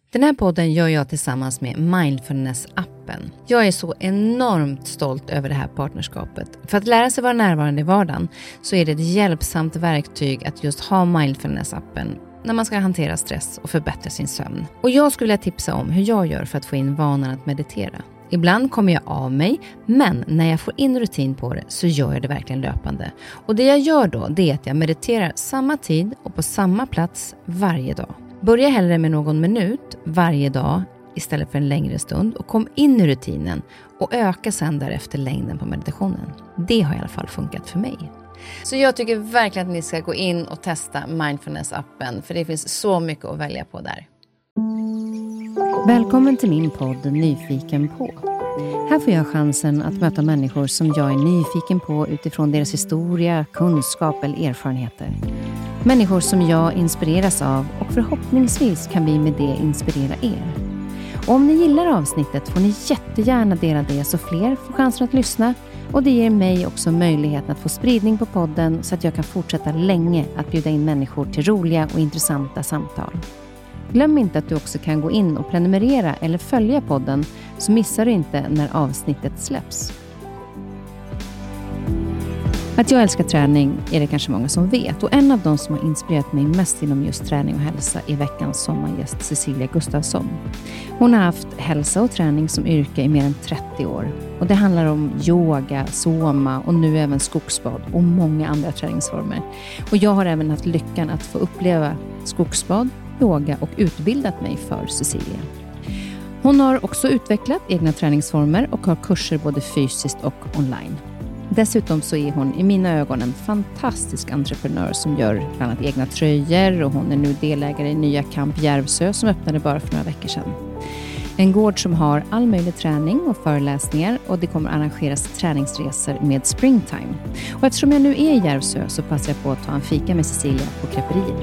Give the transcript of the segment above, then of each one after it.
Den här podden gör jag tillsammans med Mindfulness-appen. Jag är så enormt stolt över det här partnerskapet. För att lära sig vara närvarande i vardagen så är det ett hjälpsamt verktyg att just ha Mindfulness-appen när man ska hantera stress och förbättra sin sömn. Och jag skulle vilja tipsa om hur jag gör för att få in vanan att meditera. Ibland kommer jag av mig, men när jag får in rutin på det så gör jag det verkligen löpande. Och det jag gör då, det är att jag mediterar samma tid och på samma plats varje dag. Börja hellre med någon minut varje dag istället för en längre stund och kom in i rutinen och öka sedan därefter längden på meditationen. Det har i alla fall funkat för mig. Så jag tycker verkligen att ni ska gå in och testa Mindfulness-appen, för det finns så mycket att välja på där. Välkommen till min podd Nyfiken på. Här får jag chansen att möta människor som jag är nyfiken på utifrån deras historia, kunskap eller erfarenheter. Människor som jag inspireras av och förhoppningsvis kan vi med det inspirera er. Och om ni gillar avsnittet får ni jättegärna dela det så fler får chansen att lyssna. Och det ger mig också möjligheten att få spridning på podden så att jag kan fortsätta länge att bjuda in människor till roliga och intressanta samtal. Glöm inte att du också kan gå in och prenumerera eller följa podden så missar du inte när avsnittet släpps. Att jag älskar träning är det kanske många som vet, och en av de som har inspirerat mig mest inom just träning och hälsa är veckans sommargäst Cecilia Gustafsson. Hon har haft hälsa och träning som yrke i mer än 30 år. Och det handlar om yoga, soma och nu även skogsbad och många andra träningsformer. Och jag har även haft lyckan att få uppleva skogsbad, yoga och utbildat mig för Cecilia. Hon har också utvecklat egna träningsformer och har kurser både fysiskt och online. Dessutom så är hon i mina ögon en fantastisk entreprenör som gör bland annat egna tröjor, och hon är nu delägare i nya Camp Järvsö som öppnade bara för några veckor sedan. En gård som har all möjlig träning och föreläsningar, och det kommer arrangeras träningsresor med Springtime. Och eftersom jag nu är i Järvsö så passar jag på att ta en fika med Cecilia på Kräperiet.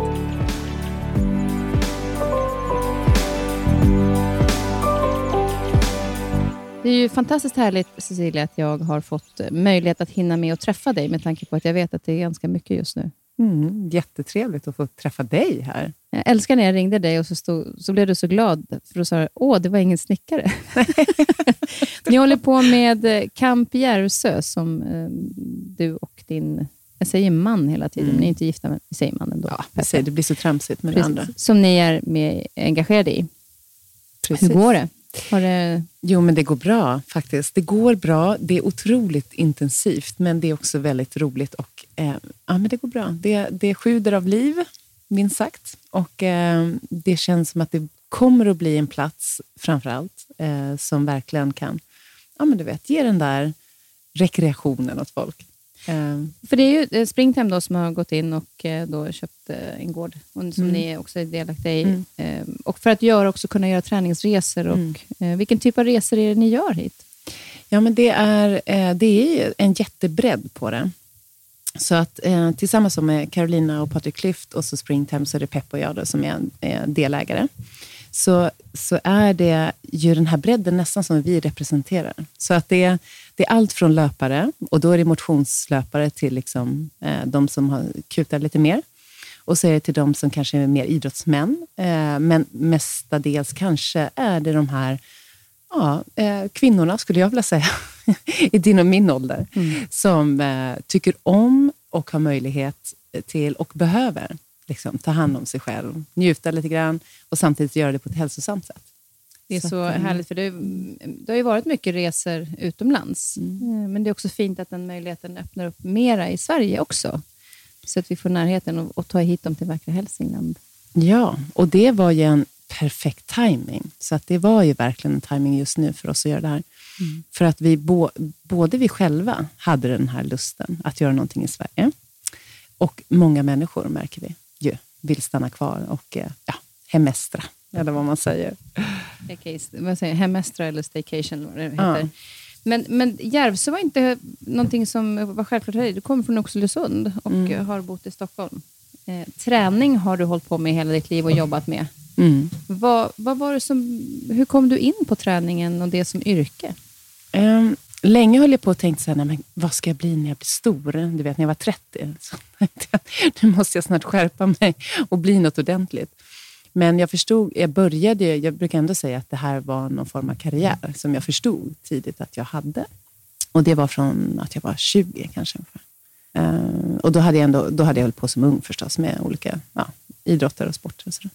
Det är ju fantastiskt härligt, Cecilia, att jag har fått möjlighet att hinna med och träffa dig, med tanke på att jag vet att det är ganska mycket just nu. Jättetrevligt att få träffa dig här. Jag älskar när jag ringde dig och så blev du så glad, för då sa du, det var ingen snickare. Ni håller på med Camp Järvsö som du och din, jag säger man hela tiden, ni är inte gifta, men vi säger man ändå. Ja, det blir så tramsigt med det andra. Som ni är engagerade i. Precis. Hur går det? Jo, men det går bra faktiskt. Det går bra. Det är otroligt intensivt, men det är också väldigt roligt. Och men det går bra. Det sjuder av liv, minst sagt. Och det känns som att det kommer att bli en plats, framförallt, som verkligen kan, ge den där rekreationen åt folk. För det är ju Springtime då som har gått in och då köpt en gård som ni också är delaktiga i. Och för att kunna göra träningsresor. Och vilken typ av resor är det ni gör hit? Ja, men det är en jättebredd på det. Så att tillsammans med Carolina och Patrik Klyft och så Springtime, så är det Pepp och jag då, som är delägare. Så är det ju den här bredden nästan som vi representerar. Så att det är allt från löpare, och då är det motionslöpare till liksom, de som har kutat lite mer. Och så är det till de som kanske är mer idrottsmän. Men mestadels kanske är det de här kvinnorna, skulle jag vilja säga, i din och min ålder. Som tycker om och har möjlighet till och behöver liksom ta hand om sig själv, njuta lite grann och samtidigt göra det på ett hälsosamt sätt. Det är så härligt, för det har ju varit mycket resor utomlands. Men det är också fint att den möjligheten öppnar upp mera i Sverige också. Så att vi får närheten och ta hit dem till vackra Hälsingland. Ja, och det var ju en perfekt timing. Så att det var ju verkligen en timing just nu för oss att göra det här. För att vi både vi själva hade den här lusten att göra någonting i Sverige. Och många människor, märker vi, vill stanna kvar och hemestra, eller vad man säger. Vad säger hemestra eller staycation, vad det heter. Men Järvsö var inte någonting som var självklart för dig. Du kommer från Oxelösund och har bott i Stockholm. Träning har du hållit på med hela ditt liv och jobbat med. Vad var det hur kom du in på träningen och det som yrke? Länge höll jag på och tänkte så här, men vad ska jag bli när jag blir stor? Du vet, när jag var 30. Så nu måste jag snart skärpa mig och bli något ordentligt. Men jag brukar ändå säga att det här var någon form av karriär som jag förstod tidigt att jag hade. Och det var från att jag var 20 kanske. Och då hade jag hållit på som ung förstås med olika idrotter och sporter och sådär.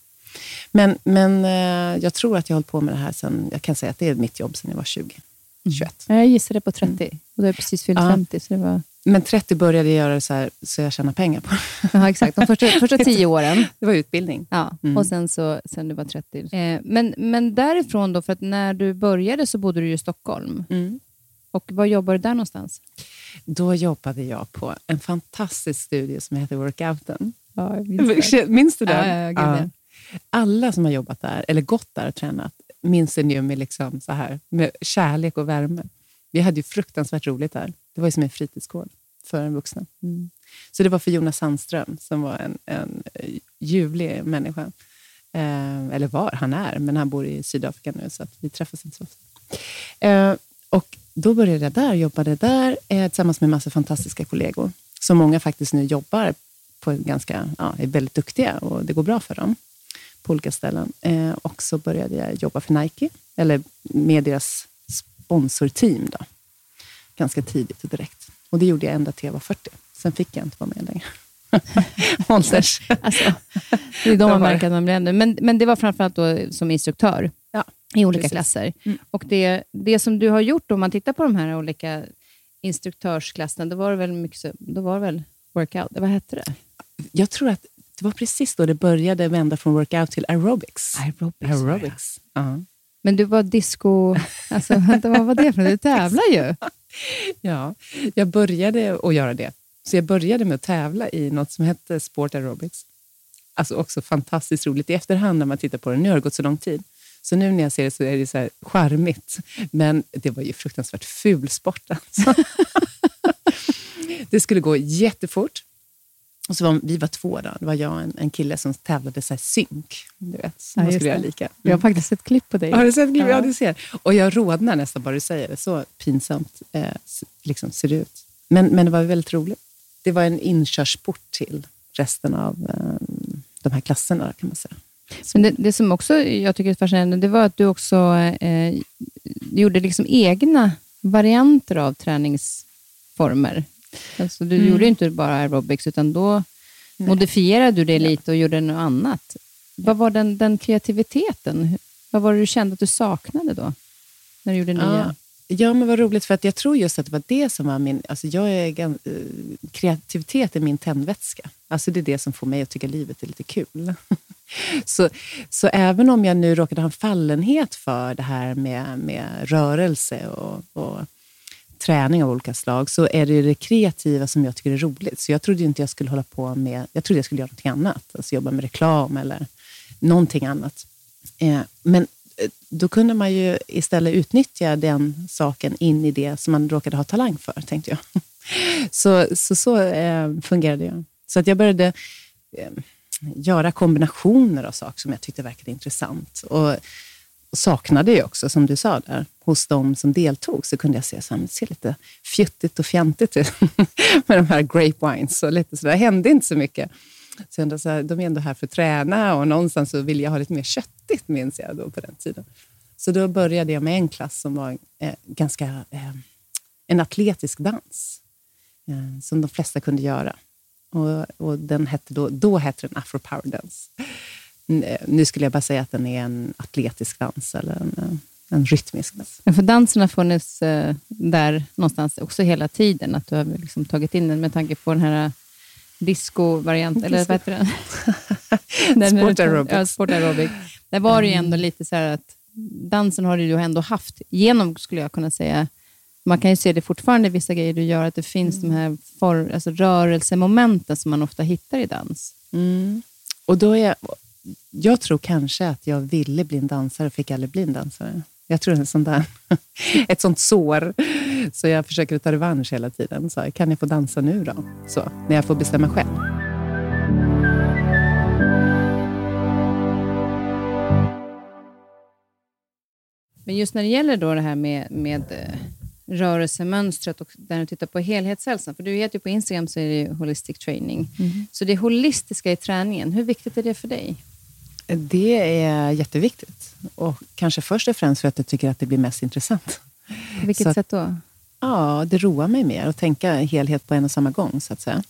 Men jag tror att jag har hållit på med det här sen, jag kan säga att det är mitt jobb sen jag var 20, 21. Jag gissade på 30 och du är precis fyllt 50. Så det var... Men 30 började jag göra det så här så jag tjänar pengar på. Ja, exakt. De första 10 åren. Det var utbildning. Ja, och sen du var 30. Men därifrån då, för att när du började så bodde du i Stockholm. Och var jobbade du där någonstans? Då jobbade jag på en fantastisk studio som heter Workouten. Ja, minns du det? Ja. Alla som har jobbat där, eller gått där och tränat, minns det nu med, liksom så här, med kärlek och värme. Vi hade ju fruktansvärt roligt där. Det var ju som en fritidsgård för en vuxen. Så det var för Jonas Sandström som var en ljuvlig människa. Eller han är, men han bor i Sydafrika nu så att vi träffas inte så ofta. Och då började jag där, jobbade där tillsammans med en massa fantastiska kollegor. Som många faktiskt nu jobbar på är väldigt duktiga och det går bra för dem på olika ställen. Och så började jag jobba för Nike, eller med deras sponsorteam då. Ganska tidigt och direkt. Och det gjorde jag ända till jag var 40. Sen fick jag inte vara med längre. Alltså, det är de man märker att man blir äldre. Men det var framförallt då som instruktör i olika klasser. Och det som du har gjort då, om man tittar på de här olika instruktörsklasserna, då var det väl workout. Vad hette det? Jag tror att det var precis då det började vända från workout till aerobics. Aerobics. Ja. Men du var disco... Alltså, vänta, vad var det för något? Du tävlar ju. Ja, jag började att göra det. Så jag började med att tävla i något som hette Sport Aerobics. Alltså också fantastiskt roligt. I efterhand när man tittar på det, nu har det gått så lång tid. Så nu när jag ser det så är det så här charmigt. Men det var ju fruktansvärt ful sport alltså. Det skulle gå jättefort. Och så vi var 2 då. Det var jag och en kille som tävlade så här synk. Du vet, så man skulle göra lika. Jag har faktiskt sett klipp på dig. Har du sett klipp? Ja, du ser. Och jag rodnar nästan bara du säger det. Så pinsamt liksom ser det ut. Men det var väldigt roligt. Det var en inkörsport till resten av de här klasserna kan man säga. Men det som också jag tycker är fascinerande, det var att du också gjorde liksom egna varianter av träningsformer. Alltså du gjorde inte bara aerobics, utan då modifierade du det lite och gjorde något annat. Vad var den kreativiteten? Vad var det du kände att du saknade då? När du gjorde nya? Ja, men vad roligt, för att jag tror just att det var det som var min... Alltså kreativitet är min tändvätska. Alltså det är det som får mig att tycka livet är lite kul. Så även om jag nu råkade ha en fallenhet för det här med rörelse och träning av olika slag, så är det kreativa som jag tycker är roligt. Så jag trodde inte jag skulle hålla på med... Jag trodde jag skulle göra någonting annat. Alltså jobba med reklam eller någonting annat. Men då kunde man ju istället utnyttja den saken in i det som man råkade ha talang för, tänkte jag. Så fungerade jag. Så att jag började göra kombinationer av saker som jag tyckte verkade intressant. Och saknade jag också, som du sa där, hos de som deltog, så kunde jag se så här, det ser lite fjuttigt och fjantigt ut med de här grape wines och lite så där. Det hände inte så mycket. Så ändå så här, de är ändå här för att träna och någonstans så ville jag ha lite mer köttigt, minns jag då på den tiden. Så då började jag med en klass som var ganska en atletisk dans som de flesta kunde göra. Och den hette då hette den Afro Power Dance. Nu skulle jag bara säga att den är en atletisk dans eller en rytmisk dans. För dansen har funnits där någonstans också hela tiden, att du har liksom tagit in den med tanke på den här disco-variant, eller vad heter den? Sport aerobics. Ja, sport aerobics. Där var det ju ändå lite så här att dansen har du ju ändå haft genom, skulle jag kunna säga. Man kan ju se det fortfarande i vissa grejer du gör, att det finns de här alltså rörelsemomenten som man ofta hittar i dans. Och då jag tror kanske att jag ville bli en dansare och fick aldrig bli en dansare. Jag tror ett sånt sår. Så jag försöker ta revansch hela tiden. Så kan jag få dansa nu då? Så, när jag får bestämma själv. Men just när det gäller då det här med rörelsemönstret och där du tittar på helhetshälsan. För du heter ju på Instagram så är det holistic training. Så det holistiska i träningen, hur viktigt är det för dig? Det är jätteviktigt. Och kanske först och främst för att jag tycker att det blir mest intressant. På vilket sätt då? Ja, det roar mig mer att tänka helhet på en och samma gång, så att säga.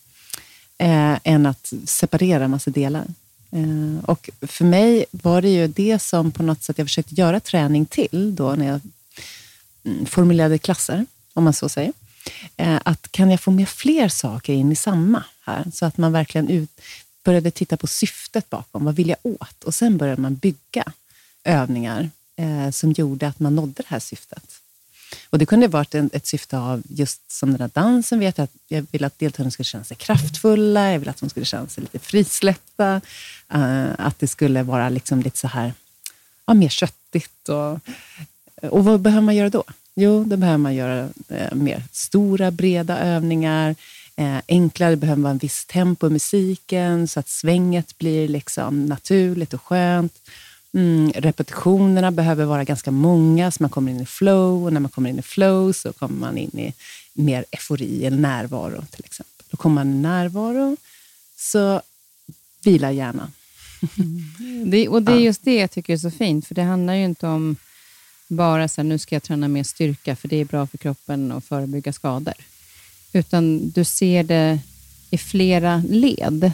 Än att separera en massa delar. Och för mig var det ju det som på något sätt jag försökte göra träning till då när jag formulerade klasser, om man så säger. Att kan jag få med fler saker in i samma här, så att man verkligen började titta på syftet bakom, vad vill jag åt? Och sen började man bygga övningar som gjorde att man nådde det här syftet. Och det kunde varit ett syfte av just som den här dansen, vet jag, att jag vill att deltagarna skulle känna sig kraftfulla, jag vill att de skulle känna sig lite frisläppta, att det skulle vara liksom lite så här, ja, mer köttigt. Och vad behöver man göra då? Jo, då behöver man göra mer stora, breda övningar, enklare, behöver vara en viss tempo i musiken så att svänget blir liksom naturligt och skönt. Repetitionerna behöver vara ganska många så man kommer in i flow, och när man kommer in i flow så kommer man in i mer eufori eller närvaro till exempel. Då kommer man i närvaro, så vila gärna. Det är just det jag tycker är så fint, för det handlar ju inte om bara så här, nu ska jag träna mer styrka för det är bra för kroppen och förebygga skador. Utan du ser det i flera led.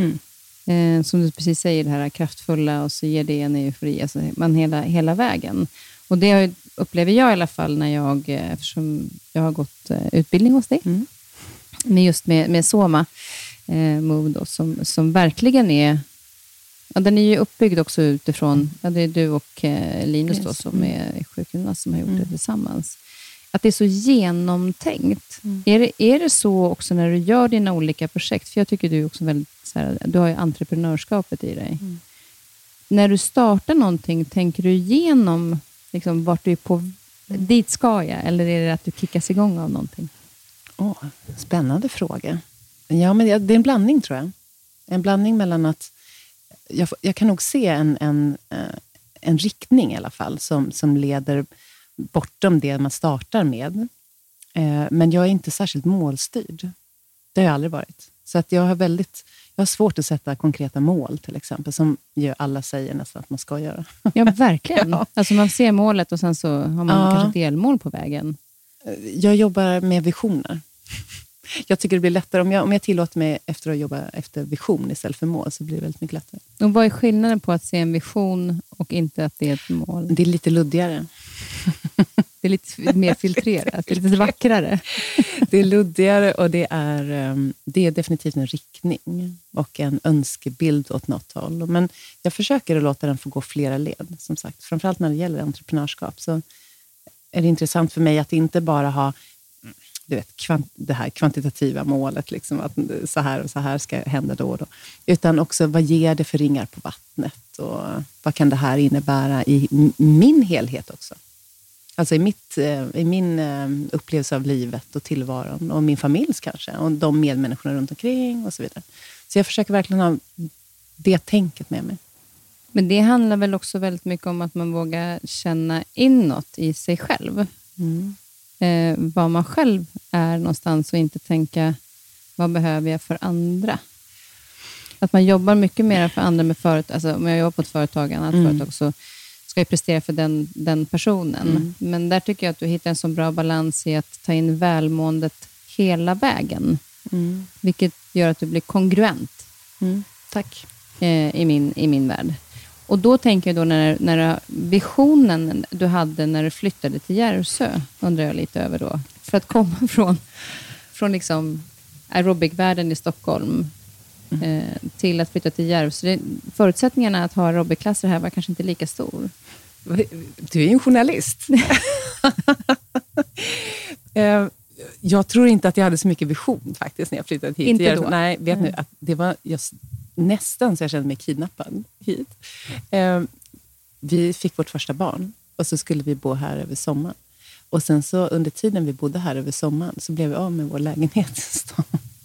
Som du precis säger, det här kraftfulla, och så ger det en eufori, alltså man hela vägen. Och det upplever jag i alla fall när eftersom jag har gått utbildning hos dig. Men just med Soma Move då, som verkligen är, ja, den är ju uppbyggd också utifrån, ja, det är du och Linus då, som är sjukgymnast som har gjort det tillsammans. Att det är så genomtänkt. Är det så också när du gör dina olika projekt? För jag tycker du är också väldigt så här, du har ju entreprenörskapet i dig. När du startar någonting, tänker du igenom liksom, vart du är på, dit ska jag? Eller är det att du kickas igång av någonting? Spännande fråga. Ja, men det är en blandning, tror jag. En blandning mellan att jag kan nog se en riktning i alla fall som leder bortom det man startar med. Men jag är inte särskilt målstyrd. Det har jag aldrig varit. Så att jag har svårt att sätta konkreta mål till exempel, som ju alla säger nästan att man ska göra. Ja, verkligen. Ja. Alltså man ser målet och sen så har man kanske delmål på vägen. Jag jobbar med visioner. Jag tycker det blir lättare om jag tillåter mig efter att jobba efter vision istället för mål, så blir det väldigt mycket lättare. Och vad är skillnaden på att se en vision och inte att det är ett mål? Det är lite luddigare. Det är lite mer filtrerat, det är lite vackrare. Det är luddigare och det är definitivt en riktning och en önskebild åt något håll. Men jag försöker att låta den få gå flera led, som sagt. Framförallt när det gäller entreprenörskap så är det intressant för mig att inte bara ha det här kvantitativa målet, liksom, att så här och så här ska hända då och då. Utan också, vad ger det för ringar på vattnet? Och vad kan det här innebära i min helhet också? Alltså i min upplevelse av livet och tillvaron. Och min familjs kanske. Och de medmänniskorna runt omkring och så vidare. Så jag försöker verkligen ha det tänket med mig. Men det handlar väl också väldigt mycket om att man vågar känna inåt i sig själv. Vad man själv är någonstans och inte tänka, vad behöver jag för andra? Att man jobbar mycket mer för andra med företag. Alltså om jag jobbar på ett företag, företag, så ska jag prestera för den personen. Men där tycker jag att du hittar en så bra balans i att ta in välmåendet hela vägen. Vilket gör att du blir kongruent. Tack. I min värld. Och då tänker jag då när visionen du hade när du flyttade till Järvsö, undrar jag lite över då. För att komma från liksom aerobikvärlden i Stockholm till att flytta till Järvsö. Förutsättningarna att ha aerobikklasser här var kanske inte lika stor. Du är en journalist. Jag tror inte att jag hade så mycket vision faktiskt när jag flyttade hit. Inte då? Nej, vet nu att det var just nästan så jag kände mig kidnappad hit. Vi fick vårt första barn och så skulle vi bo här över sommaren. Och sen så under tiden vi bodde här över sommaren så blev vi av med vår lägenhet i stan.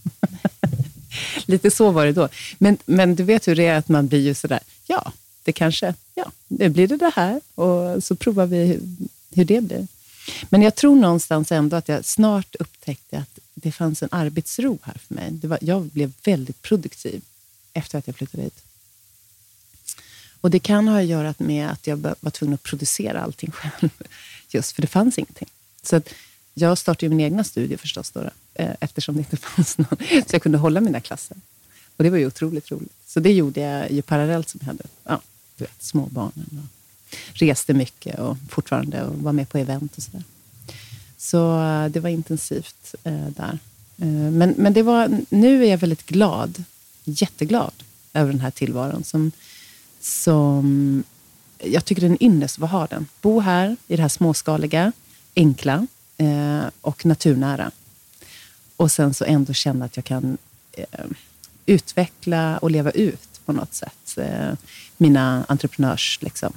Lite så var det då. Men du vet hur det är att man blir ju sådär, det blir det här och så provar vi hur det blir. Men jag tror någonstans ändå att jag snart upptäckte att det fanns en arbetsro här för mig. Jag blev väldigt produktiv efter att jag flyttade hit. Och det kan ha att göra med att jag var tvungen att producera allting själv. Just för det fanns ingenting. Så att jag startade ju min egna studie förstås då, eftersom det inte fanns någon. Så jag kunde hålla mina klasser. Och det var ju otroligt roligt. Så det gjorde jag ju parallellt som jag hade små barnen. Och reste mycket och fortfarande och var med på event och sådär. Så det var intensivt där. Men det var, nu är jag väldigt glad, jätteglad över den här tillvaron som jag tycker den är ynnest att ha den. Bo här i det här småskaliga, enkla och naturnära. Och sen så ändå känna att jag kan utveckla och leva ut på något sätt mina entreprenörs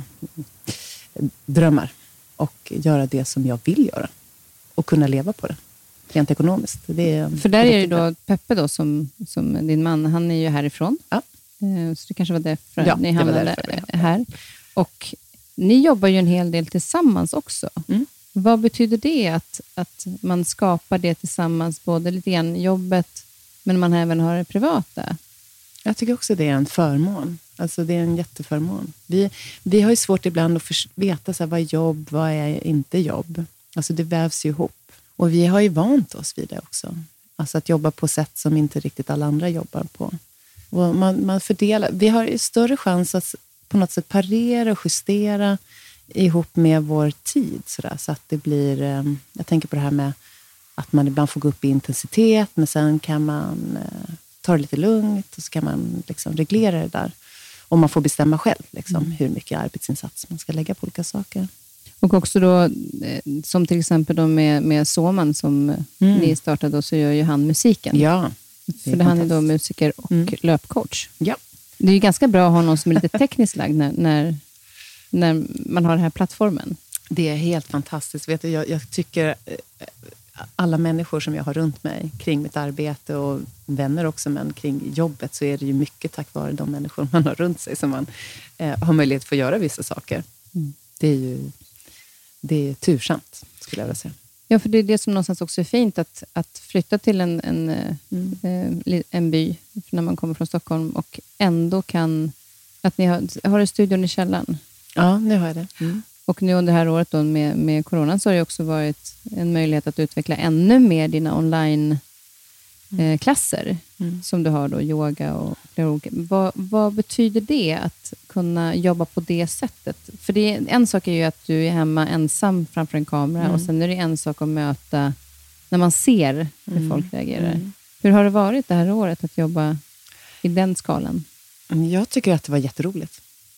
drömmar och göra det som jag vill göra och kunna leva på det rent ekonomiskt. För där är det då Peppe då som din man, han är ju härifrån. Ja. Så det kanske var därför ni hamnade här. Och ni jobbar ju en hel del tillsammans också. Mm. Vad betyder det att man skapar det tillsammans, både lite grann jobbet men man även har det privata? Jag tycker också det är en förmån. Alltså det är en jätteförmån. Vi har ju svårt ibland att veta så här, vad är jobb, vad är inte jobb. Alltså det vävs ju ihop. Och vi har ju vant oss vid det också. Alltså att jobba på sätt som inte riktigt alla andra jobbar på. Och man fördelar. Vi har ju större chans att på något sätt parera och justera ihop med vår tid. Så att det blir, jag tänker på det här med att man ibland får gå upp i intensitet. Men sen kan man ta det lite lugnt och så kan man reglera det där. Och man får bestämma själv hur mycket arbetsinsats man ska lägga på olika saker. Och också då, som till exempel då med Soman som ni startade, så gör ju han musiken. Ja. För han är då musiker och löpcoach. Ja. Det är ju ganska bra att ha någon som är lite tekniskt lagd när man har den här plattformen. Det är helt fantastiskt. Vet du, jag tycker alla människor som jag har runt mig kring mitt arbete och vänner också, men kring jobbet så är det ju mycket tack vare de människor man har runt sig som man har möjlighet att få göra vissa saker. Mm. Det är tursamt, skulle jag vilja säga. Ja, för det är det som någonstans också är fint, att flytta till en by när man kommer från Stockholm och ändå kan, att ni har en studion i källaren. Ja, nu har jag det. Mm. Och nu under det här året då med coronan så har det också varit en möjlighet att utveckla ännu mer dina online-klasser som du har då, yoga och vad betyder det att kunna jobba på det sättet? För en sak är ju att du är hemma ensam framför en kamera och sen är det en sak att möta när man ser hur folk reagerar. Hur har det varit det här året att jobba i den skalan? Jag tycker att det var jätteroligt.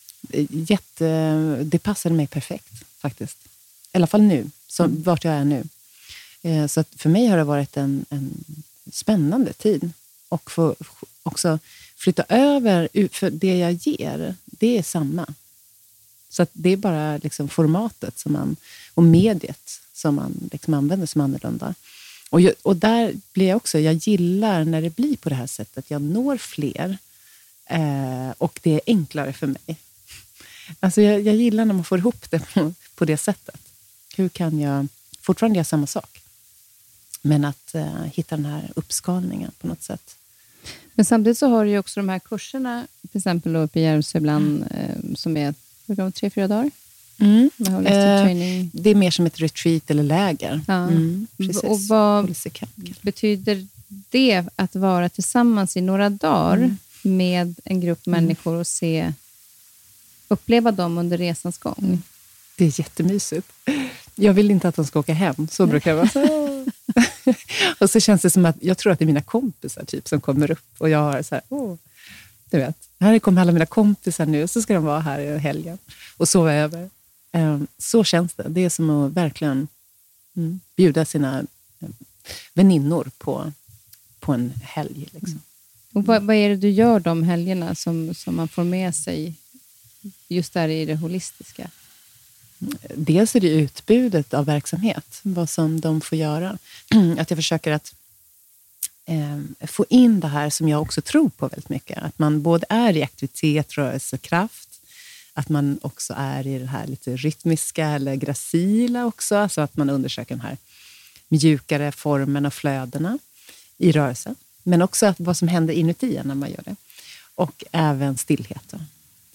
Det passade mig perfekt faktiskt. I alla fall nu, vart jag är nu. Så att för mig har det varit en spännande tid. Och få också flytta över, för det jag ger, det är samma. Så att det är bara formatet och mediet som man använder som annorlunda. Och där blir jag också, jag gillar när det blir på det här sättet. Jag når fler och det är enklare för mig. Alltså jag gillar när man får ihop det på det sättet. Hur kan jag fortfarande göra samma sak? Men att hitta den här uppskalningen på något sätt. Men samtidigt så har du ju också de här kurserna, till exempel då uppe i Järvsö ibland, som är 3-4 dagar. Det är mer som ett retreat eller läger. Ja. Precis. Och vad betyder det att vara tillsammans i några dagar med en grupp människor och uppleva dem under resans gång? Det är jättemysigt. Jag vill inte att de ska åka hem. Så brukar det vara. Och så känns det som att jag tror att det är mina kompisar typ som kommer upp. Och jag har så här, du vet, här kommer alla mina kompisar nu. Så ska de vara här i helgen och sova över. Så känns det. Det är som att verkligen bjuda sina väninnor på en helg. Och vad är det du gör de helgerna som man får med sig just där i det holistiska? Dels är det utbudet av verksamhet, vad som de får göra. Att jag försöker att få in det här som jag också tror på väldigt mycket. Att man både är i aktivitet, rörelse, kraft. Att man också är i det här lite rytmiska eller gracila också. Alltså att man undersöker den här mjukare formen och flödena i rörelse. Men också att vad som händer inuti när man gör det. Och även stillheten.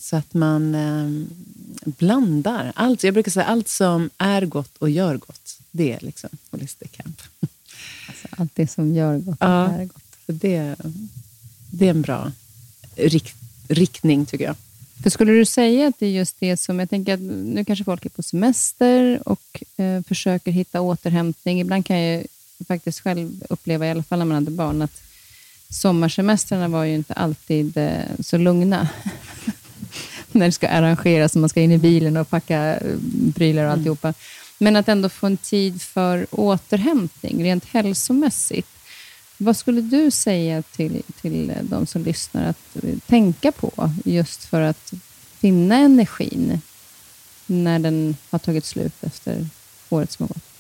Så att man blandar allt. Jag brukar säga allt som är gott och gör gott. Det är liksom Holistic Camp. Alltså, allt det som gör gott och är gott. För det är en bra riktning tycker jag. För skulle du säga att det är just det som, jag tänker att nu kanske folk är på semester och försöker hitta återhämtning. Ibland kan jag faktiskt själv uppleva, i alla fall när man hade barn, att sommarsemestrarna var ju inte alltid så lugna. När det ska arrangeras och man ska in i bilen och packa prylar och alltihopa. Men att ändå få en tid för återhämtning, rent hälsomässigt. Vad skulle du säga till de som lyssnar att tänka på just för att finna energin när den har tagit slut efter året som har gått?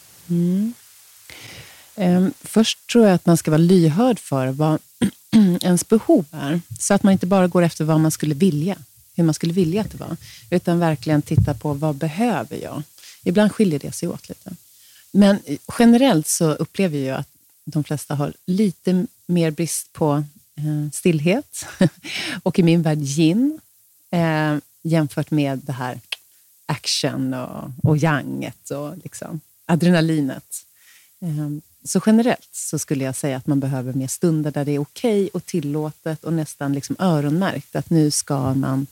Först tror jag att man ska vara lyhörd för vad ens behov är. Så att man inte bara går efter vad man skulle vilja, hur man skulle vilja att det var. Utan verkligen titta på vad behöver jag. Ibland skiljer det sig åt lite. Men generellt så upplever jag att de flesta har lite mer brist på stillhet. Och i min värld yin. Jämfört med det här action och yanget och liksom adrenalinet. Så generellt så skulle jag säga att man behöver mer stunder där det är okej och tillåtet och nästan liksom öronmärkt. Att nu ska man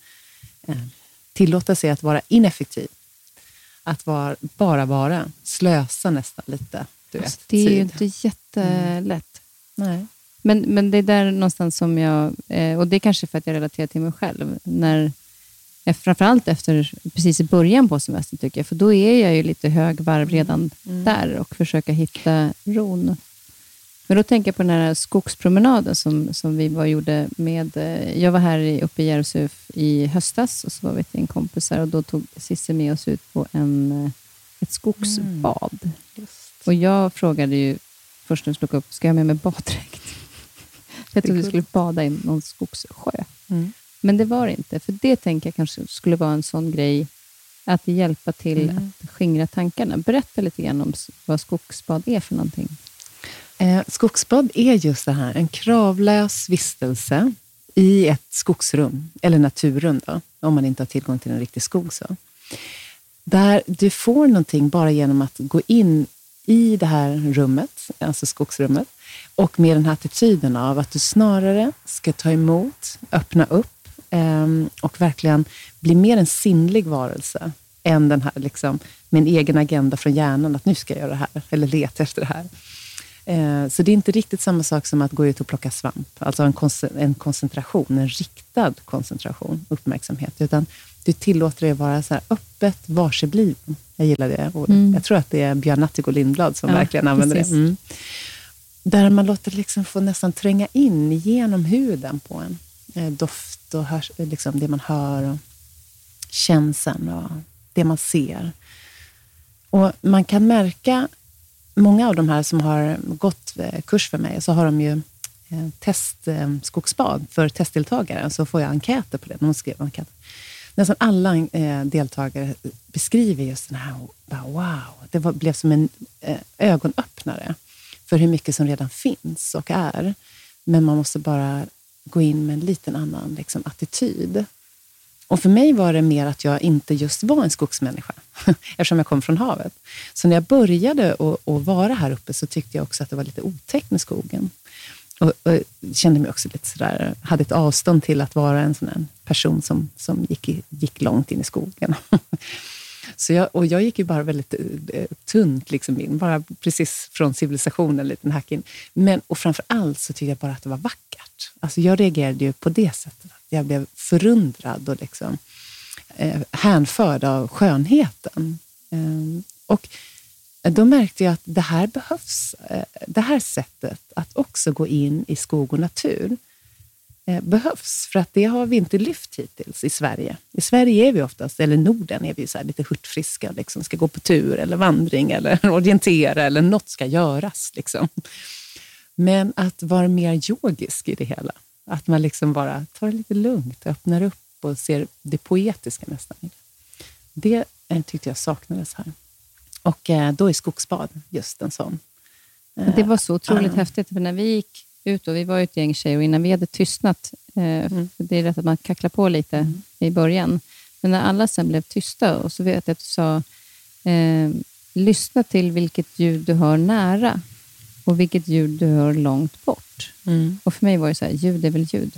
tillåta sig att vara ineffektiv. Att bara vara, slösa nästan lite. Alltså, det är ju inte jättelätt. Nej. Men det är där någonstans som jag, och det är kanske för att jag relaterar till mig själv, framförallt efter precis i början på semestern tycker jag, för då är jag ju lite hög varv redan där och försöka hitta ron. Men då tänker jag på den här skogspromenaden som vi gjorde med, jag var här uppe i Järvsöf i höstas och så var vi till en kompis här och då tog Cissi med oss ut på ett skogsbad. Och jag frågade ju först när jag slog upp, ska jag med mig baddräkt? Jag trodde vi skulle bada i någon skogssjö. Men det var det inte. För det tänker jag kanske skulle vara en sån grej att hjälpa till att skingra tankarna. Berätta lite grann om vad skogsbad är för någonting. Skogsbad är just det här. En kravlös vistelse i ett skogsrum. Eller naturrum då. Om man inte har tillgång till en riktig skog så. Där du får någonting bara genom att gå in i det här rummet. Alltså skogsrummet. Och med den här attityden av att du snarare ska ta emot, öppna upp och verkligen bli mer en sinnlig varelse än den här liksom, med en egen agenda från hjärnan att nu ska jag göra det här eller leta efter det här. Så det är inte riktigt samma sak som att gå ut och plocka svamp. Alltså en koncentration, en riktad koncentration, uppmärksamhet. Utan du tillåter dig att vara så här öppet varsebliven. Jag gillar det ordet. Jag tror att det är Björn Natthiko Lindblad som verkligen använder det. Där man låter liksom få nästan tränga in genom huden på en. Doft och liksom det man hör och känslan och det man ser. Och man kan märka, många av de här som har gått kurs för mig, så har de ju skogsbad för testdeltagare. Så får jag enkäter på det. Någon skrev enkäter. Nästan alla deltagare beskriver just den här, wow, det blev som en ögonöppnare för hur mycket som redan finns och är. Men man måste bara gå in med en liten annan liksom, attityd. Och för mig var det mer att jag inte just var en skogsmänniska. Eftersom jag kom från havet. Så när jag började att vara här uppe så tyckte jag också att det var lite otäckt med skogen. Och kände mig också lite sådär, hade ett avstånd till att vara en sån här person som gick långt in i skogen. Så jag gick ju bara väldigt tunt liksom in, bara precis från civilisationen, en liten hack in. Och framförallt så tyckte jag bara att det var vackert. Alltså jag reagerade ju på det sättet. Jag blev förundrad och liksom hänförd av skönheten. Och då märkte jag att det här behövs. Det här sättet att också gå in i skog och natur behövs. För att det har vi inte lyft hittills i Sverige. I Sverige är vi oftast, eller Norden är vi så här lite hurtfriska. Liksom, ska gå på tur eller vandring eller orientera eller något ska göras. Liksom. Men att vara mer yogisk i det hela. Att man liksom bara tar det lite lugnt, öppnar upp och ser det poetiska nästan i det. Det tyckte jag saknades här. Och då är skogsbad just en sån. Det var så otroligt häftigt. För när vi gick ut och vi var ett gäng tjejer och innan vi hade tystnat, för det är rätt att man kacklar på lite i början, men när alla sen blev tysta och så vet jag att du sa lyssna till vilket ljud du hör nära och vilket ljud du hör långt bort. Och för mig var det så här, ljud är väl ljud.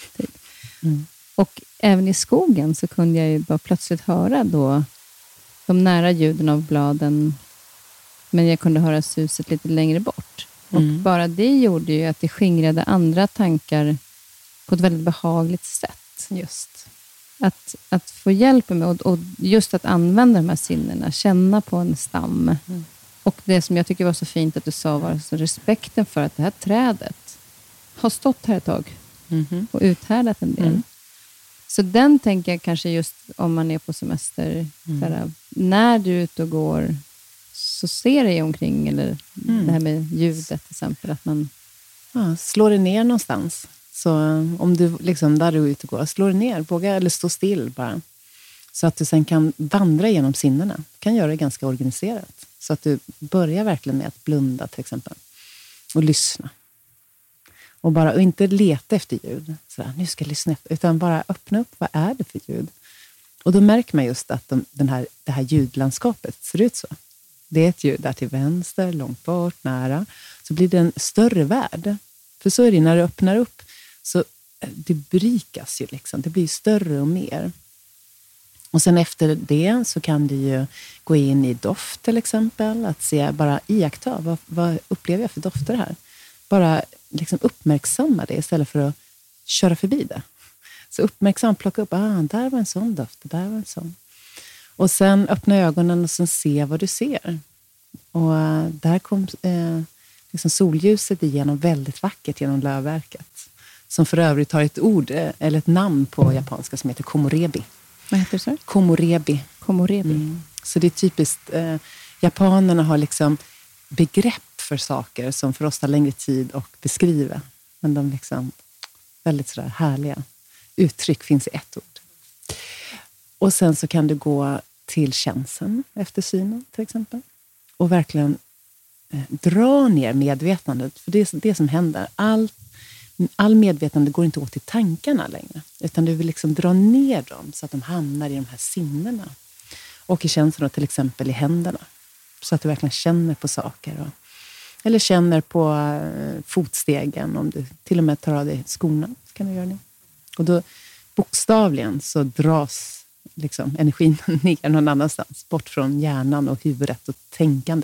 Och även i skogen så kunde jag ju bara plötsligt höra då de nära ljuden av bladen, men jag kunde höra suset lite längre bort. Och bara det gjorde ju att det skingrade andra tankar på ett väldigt behagligt sätt. Just. Att få hjälp med och just att använda de här sinnena, känna på en stam. Och det som jag tycker var så fint att du sa var så respekten för att det här trädet har stått här ett tag och uthärdat en del. Så den tänker jag kanske just om man är på semester, såhär, när du är ute och går så ser dig omkring, eller det här med ljudet till exempel, att man slår det ner någonstans. Så om du liksom, där du är ute och går, slår det ner, våga eller stå still bara. Så att du sen kan vandra genom sinnena. Du kan göra det ganska organiserat. Så att du börjar verkligen med att blunda till exempel. Och lyssna. Och inte leta efter ljud. Sådär, nu ska jag lyssna efter. Utan bara öppna upp, vad är det för ljud? Och då märker man just att det här ljudlandskapet ser ut så. Det är ett ljud där till vänster, långt bort, nära. Så blir det en större värld. För så är det när du öppnar upp. Så det berikas ju liksom. Det blir större och mer. Och sen efter det så kan du ju gå in i doft till exempel. Att se, bara iaktta. Vad upplever jag för dofter här? Bara liksom uppmärksamma det istället för att köra förbi det. Så uppmärksamt, plocka upp. Där var en sån doft. Där var en sån. Och sen öppna ögonen och sen se vad du ser. Och där kom liksom solljuset igenom väldigt vackert genom lövverket. Som för övrigt har ett ord, eller ett namn på japanska som heter komorebi. Vad heter det så? Komorebi. Så det är typiskt, japanerna har liksom begrepp för saker som för oss tar längre tid att beskriva. Men de liksom väldigt sådär härliga uttryck finns i ett ord. Och sen så kan du gå till känseln efter synen till exempel. Och verkligen dra ner medvetandet. För det är det som händer. All medvetande går inte åt till tankarna längre. Utan du vill liksom dra ner dem så att de hamnar i de här sinnena. Och i känseln till exempel i händerna. Så att du verkligen känner på saker. Eller känner på fotstegen. Om du till och med tar av dig skorna så kan du göra det. Och då bokstavligen så dras liksom energin ner någon annanstans. Bort från hjärnan och huvudet och tänkande.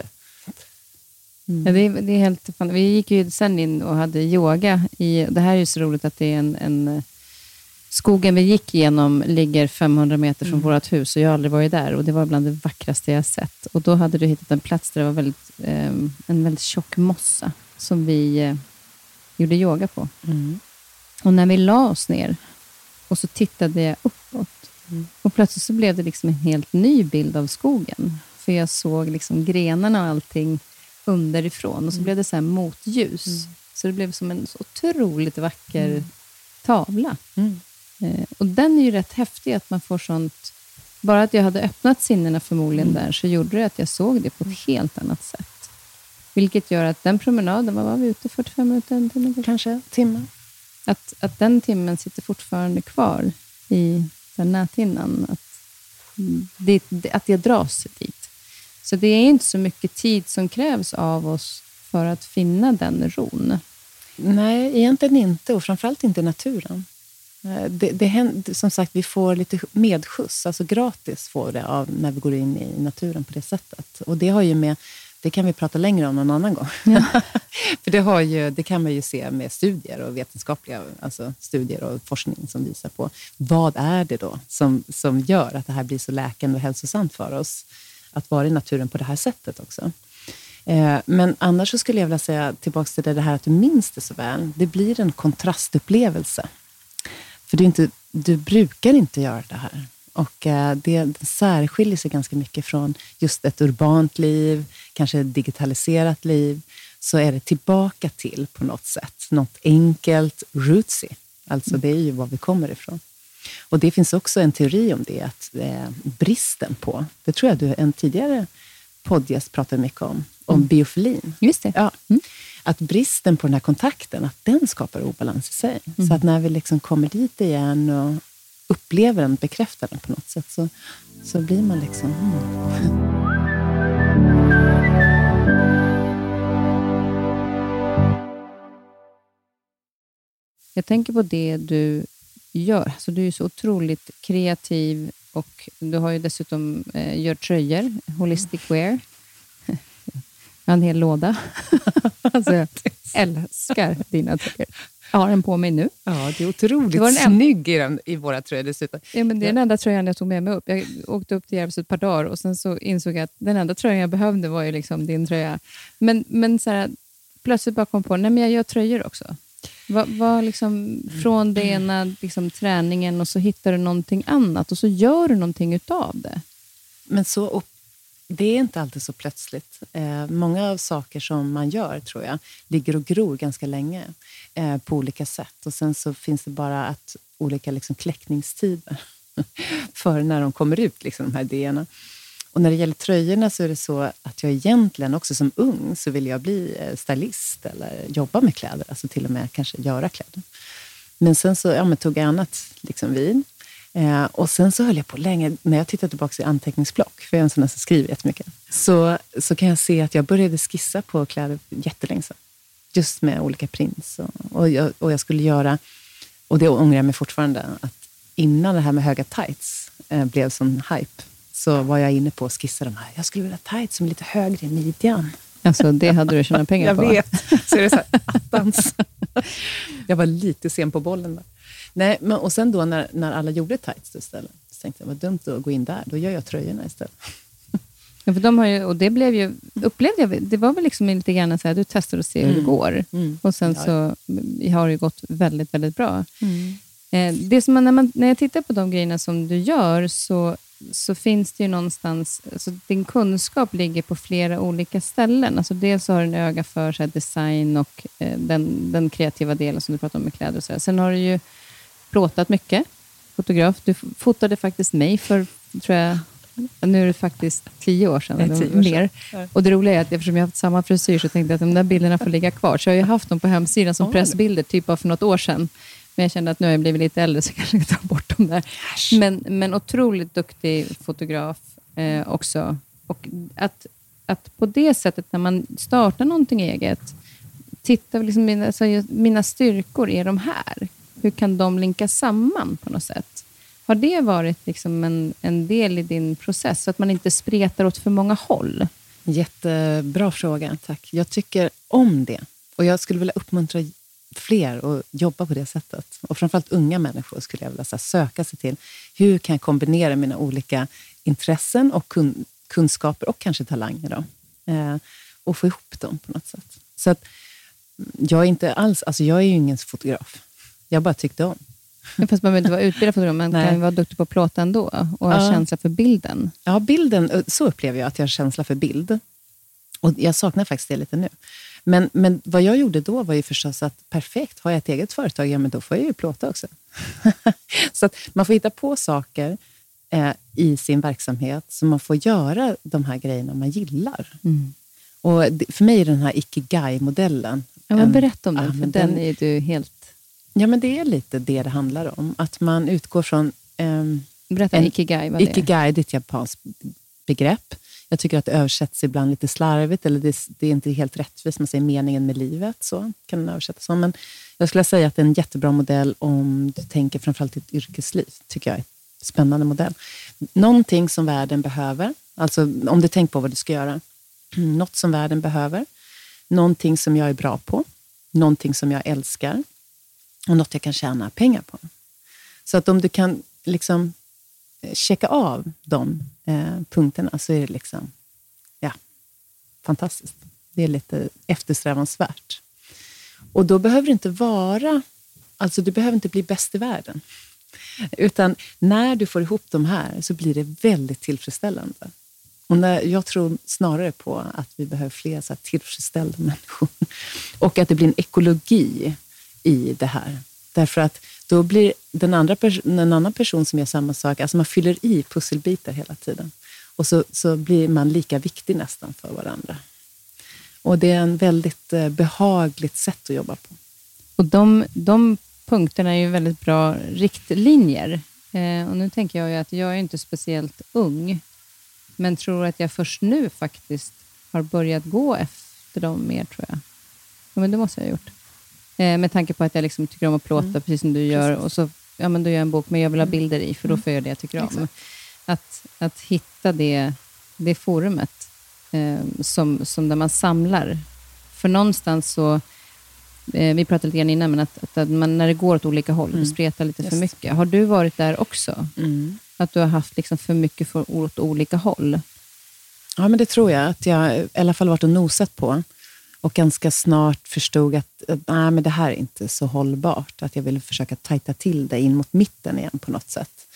Ja, det är helt fan. Vi gick ju sen in och hade yoga. Det här är ju så roligt att det är en skogen vi gick igenom ligger 500 meter från vårt hus. Och jag har aldrig varit där. Och det var bland det vackraste jag sett. Och då hade du hittat en plats där det var en väldigt tjock mossa. Som vi gjorde yoga på. Och när vi la oss ner och så tittade jag uppåt. Och plötsligt så blev det liksom en helt ny bild av skogen. För jag såg liksom grenarna och allting underifrån. Och så blev det så här motljus. Så det blev som en så otroligt vacker tavla. Och den är ju rätt häftig att man får sånt. Bara att jag hade öppnat sinnena förmodligen där så gjorde det att jag såg det på ett helt annat sätt. Vilket gör att den promenaden, vad var vi ute 45 minuter? Kanske timme. Att den timmen sitter fortfarande kvar i den näthinnan. Att jag dras dit. Så det är inte så mycket tid som krävs av oss för att finna den ron. Nej, egentligen inte. Och framförallt inte i naturen. Det händer, som sagt, vi får lite medskjuts. Alltså gratis får det av när vi går in i naturen på det sättet. Och det har ju med, det kan vi prata längre om någon annan gång. Ja. För det kan man ju se med studier och vetenskapliga studier och forskning som visar på vad är det då som gör att det här blir så läkande och hälsosamt för oss. Att vara i naturen på det här sättet också. Men annars så skulle jag vilja säga tillbaka till det här att du minns det så väl. Det blir en kontrastupplevelse. För du brukar inte göra det här. Och det särskiljer sig ganska mycket från just ett urbant liv, kanske ett digitaliserat liv. Så är det tillbaka till på något sätt. Något enkelt, rootsy. Alltså det är ju var vi kommer ifrån. Och det finns också en teori om det, att bristen på, det tror jag en tidigare poddgäst pratade mycket om biofilin. Just det. Ja. att bristen på den här kontakten, att den skapar obalans i sig. Så att när vi liksom kommer dit igen och upplever den, bekräftar den på något sätt, så blir man liksom... Jag tänker på det du gör. Så du är så otroligt kreativ och du har ju dessutom gör tröjor, holistic wear. Jag har en hel låda. Alltså, jag älskar dina tröjor. Jag har den på mig nu. Ja, det är otroligt snygg i våra tröjor dessutom. Ja, men det är den enda tröjan jag tog med mig upp. Jag åkte upp till Järvsö ett par dagar och sen så insåg jag att den enda tröjan jag behövde var ju liksom din tröja. Men så här, plötsligt bara kom på, nej men jag gör tröjor också. Vad liksom, från det ena liksom, träningen och så hittar du någonting annat och så gör du någonting utav det. Men det är inte alltid så plötsligt. Många av saker som man gör, tror jag, ligger och gror ganska länge på olika sätt. Och sen så finns det bara olika liksom, kläckningstider för när de kommer ut, liksom, de här idéerna. Och när det gäller tröjorna så är det så att jag egentligen också som ung så vill jag bli stylist eller jobba med kläder. Alltså till och med kanske göra kläder. Men sen så tog jag annat liksom vid. Och sen så höll jag på länge, när jag tittar tillbaka i anteckningsblock, för jag är en sån som skriver jättemycket, så kan jag se att jag började skissa på kläder jättelänge sedan. Just med olika prints. Och jag skulle göra, och det ångrar jag mig fortfarande, att innan det här med höga tights blev sån hype, så var jag inne på att skissa de här. Jag skulle vilja ha tights som är lite högre i midjan. Alltså det hade du tjänat pengar på. Jag vet. Så är det så här, attans. Jag var lite sen på bollen där. Nej, men och sen då när alla gjorde tights istället, så tänkte jag, vad dumt att gå in där. Då gör jag tröjorna istället. Ja, för de har ju, och det blev ju, upplevde jag, det var väl liksom lite grann så här, du testar och ser hur det går. Och sen så har det gått väldigt, väldigt bra. Det som när jag tittar på de grejerna som du gör, så finns det ju någonstans, alltså din kunskap ligger på flera olika ställen. Alltså dels har du en öga för så här, design och den kreativa delen som du pratar om med kläder och så här. Sen har du ju plåtat mycket, fotograf. Du fotade faktiskt mig för, tror jag, nu är det faktiskt 10 år sedan eller mer. Ja. Och det roliga är att eftersom jag har haft samma frisyr så tänkte jag att de där bilderna får ligga kvar. Så jag har ju haft dem på hemsidan som pressbilder typ av för något år sedan. Men jag kände att nu har jag blivit lite äldre så jag kanske ska ta bort dem där. Men otroligt duktig fotograf också. Och att på det sättet när man startar någonting eget, titta liksom, mina styrkor är de här. Hur kan de linka samman på något sätt? Har det varit liksom en del i din process så att man inte spretar åt för många håll? Jättebra fråga, tack. Jag tycker om det. Och jag skulle vilja uppmuntra fler att jobba på det sättet. Och framförallt unga människor skulle jag vilja söka sig till. Hur kan jag kombinera mina olika intressen och kunskaper och kanske talanger då? Och få ihop dem på något sätt. Så att jag är inte alls, alltså jag är ju ingen fotograf. Jag bara tyckte om. Fast man behöver inte vara utbildad fotograf, man kan ju vara duktig på att plåta ändå och ha känsla för bilden. Ja, bilden, så upplever jag att jag har känsla för bild. Och jag saknar faktiskt det lite nu. Men vad jag gjorde då var ju förstås att perfekt, har jag ett eget företag, ja men då får jag ju plåta också. Så att man får hitta på saker i sin verksamhet så man får göra de här grejerna man gillar. Och för mig är den här Ikigai-modellen. Ja, men berätta om den, för den är du helt... Ja, men det är lite det handlar om. Att man utgår från... berätta Ikigai, vad det är. Ikigai, det är ett japanskt begrepp. Jag tycker att det översätts ibland lite slarvigt, eller det är inte helt rättvist. Man säger meningen med livet, så kan den översättas som. Men jag skulle säga att det är en jättebra modell om du tänker framförallt ditt yrkesliv. Tycker jag är en spännande modell. Någonting som världen behöver, alltså om du tänker på vad du ska göra. Något som världen behöver. Någonting som jag är bra på. Någonting som jag älskar. Och något jag kan tjäna pengar på. Så att om du kan liksom checka av de punkterna så är det liksom, ja, fantastiskt. Det är lite eftersträvansvärt. Och då behöver det inte vara, alltså du behöver inte bli bäst i världen. Utan när du får ihop de här så blir det väldigt tillfredsställande. Och jag tror snarare på att vi behöver fler så här tillfredsställda människor. Och att det blir en ekologi i det här. Därför att då blir en annan person som gör samma sak. Alltså man fyller i pusselbitar hela tiden. Och så blir man lika viktig nästan för varandra. Och det är en väldigt behagligt sätt att jobba på. Och de punkterna är ju väldigt bra riktlinjer. Och nu tänker jag ju att jag är inte speciellt ung. Men tror att jag först nu faktiskt har börjat gå efter dem mer, tror jag. Ja, men det måste jag ha gjort. Med tanke på att jag liksom tycker om att plåta, precis som du gör. Och så, ja, men då gör jag en bok, men jag vill ha bilder i, för då får jag det jag tycker om. Att hitta det forumet som där man samlar. För någonstans så, vi pratade lite grann innan, men att man, när det går åt olika håll, det spretar lite för mycket. Har du varit där också? Att du har haft liksom för mycket åt olika håll? Ja, men det tror jag. Att jag i alla fall varit och nosat på. Och ganska snart förstod att nej, men det här är inte så hållbart. Att jag ville försöka tajta till det in mot mitten igen på något sätt.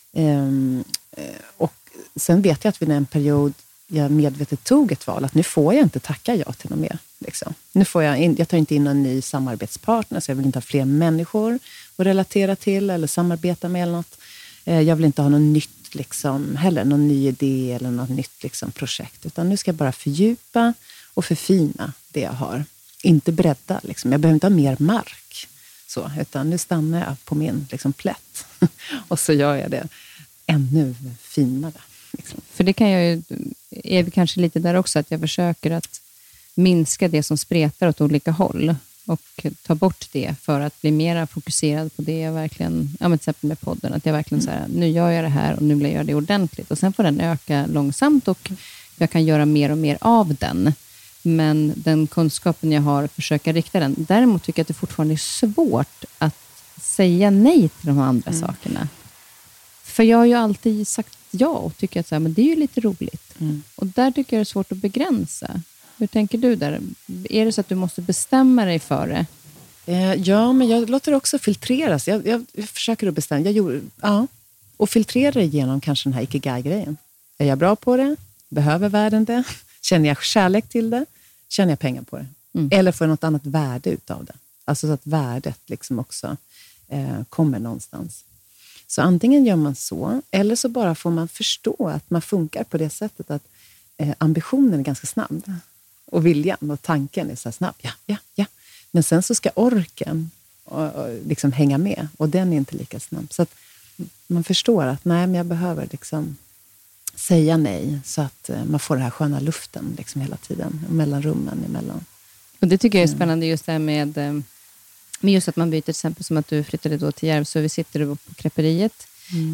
Och sen vet jag att vid en period jag medvetet tog ett val. Att nu får jag inte tacka ja till något mer. Liksom. Nu får jag tar inte in en ny samarbetspartner. Så jag vill inte ha fler människor att relatera till eller samarbeta med eller något. Jag vill inte ha något nytt liksom, heller. Någon ny idé eller något nytt liksom, projekt. Utan nu ska jag bara fördjupa och förfina det jag har. Inte bredda. Liksom. Jag behöver inte ha mer mark. Så, utan nu stannar jag på min liksom, plätt. Och så gör jag det ännu finare. Liksom. För det kan jag ju, är vi kanske lite där också, att jag försöker att minska det som spretar åt olika håll och ta bort det för att bli mer fokuserad på det jag verkligen, ja, men till exempel med podden, att jag verkligen så här, nu gör jag det här och nu vill jag göra det ordentligt, och sen får den öka långsamt och jag kan göra mer och mer av den, men den kunskapen jag har, försöka rikta den. Däremot tycker jag att det fortfarande är svårt att säga nej till de andra sakerna, för jag har ju alltid sagt ja och tycker att så här, men det är ju lite roligt. Och där tycker jag det är svårt att begränsa. Hur tänker du där? Är det så att du måste bestämma dig för det? Ja, men jag låter det också filtreras. Jag försöker att bestämma. Och filtrera igenom kanske den här ikigai-grejen. Är jag bra på det? Behöver världen det? Känner jag kärlek till det? Känner jag pengar på det? Eller får jag något annat värde utav det? Alltså så att värdet liksom också kommer någonstans. Så antingen gör man så, eller så bara får man förstå att man funkar på det sättet att ambitionen är ganska snabb. Och viljan och tanken är så här snabb. Ja. Men sen så ska orken och liksom hänga med. Och den är inte lika snabb. Så att man förstår att nej, men jag behöver liksom säga nej. Så att man får den här sköna luften liksom hela tiden. Mellan rummen emellan. Och det tycker jag är spännande just det här med just att man byter, till exempel som att du flyttade då till Järvsö. Vi sitter på Kräperiet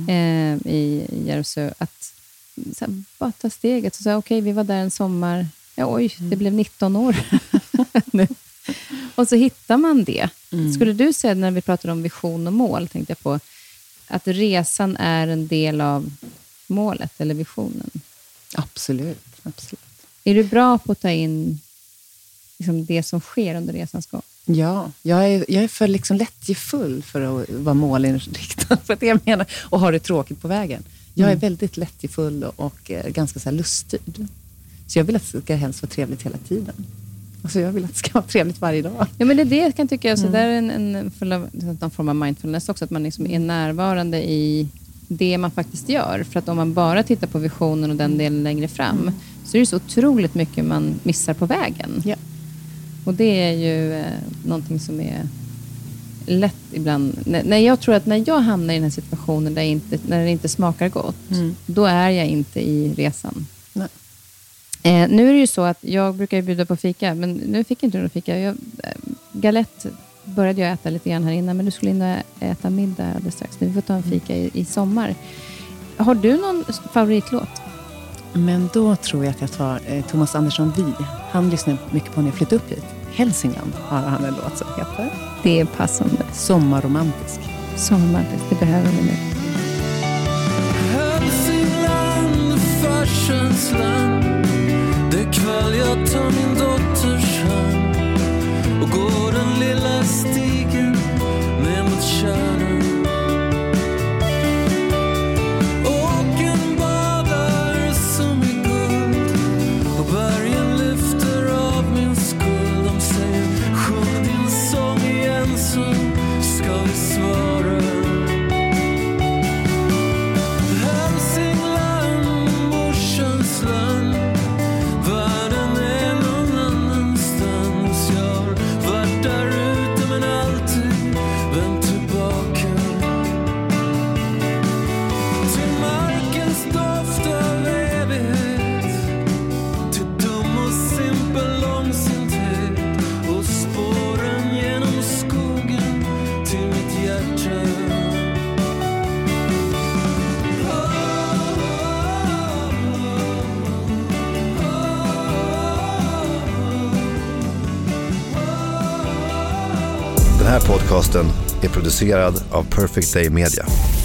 i Järvsö. Att så här, bara ta steget. Så okej, vi var där en sommar. Ja, oj, det blev 19 år. Och så hittar man det. Skulle du säga, när vi pratar om vision och mål, tänkte jag på, att resan är en del av målet eller visionen? Absolut. Är du bra på att ta in liksom det som sker under resans gång? Ja, jag är för liksom lättjefull för att vara målinriktad, för att jag menar, och ha det tråkigt på vägen. Jag är väldigt lättjefull och ganska så här luststyrd. Så jag vill att det ska helst vara trevligt hela tiden. Alltså jag vill att det ska vara trevligt varje dag. Ja, men det kan tycka jag. Så där är en form av mindfulness också. Att man liksom är närvarande i det man faktiskt gör. För att om man bara tittar på visionen och den delen längre fram, så är det så otroligt mycket man missar på vägen. Ja. Och det är ju någonting som är lätt ibland. Jag tror att när jag hamnar i den här situationen när det inte smakar gott, då är jag inte i resan. Nej. Nu är det ju så att jag brukar bjuda på fika, men nu fick inte du fika. Galette började jag äta lite grann här innan, men du skulle in och äta middag alldeles strax. Vi får ta en fika i sommar. Har du någon favoritlåt? Men då tror jag att jag tar Thomas Andersson Vi. Han lyssnar mycket på när jag flyttar upp hit. Hälsingland har han en låt som heter. Det är passande. Sommarromantisk. Sommarromantisk, det behöver vi nu. Hälsingland, farsens land. Det kväll jag tar min dotters hand och går den lilla stigen ner mot kärnan. Åken badar som i guld och bergen lyfter av min skuld. De säger, sjung din sång igen så ska vi svara. Hälsingland, morsans land. här podcasten är producerad av Perfect Day Media.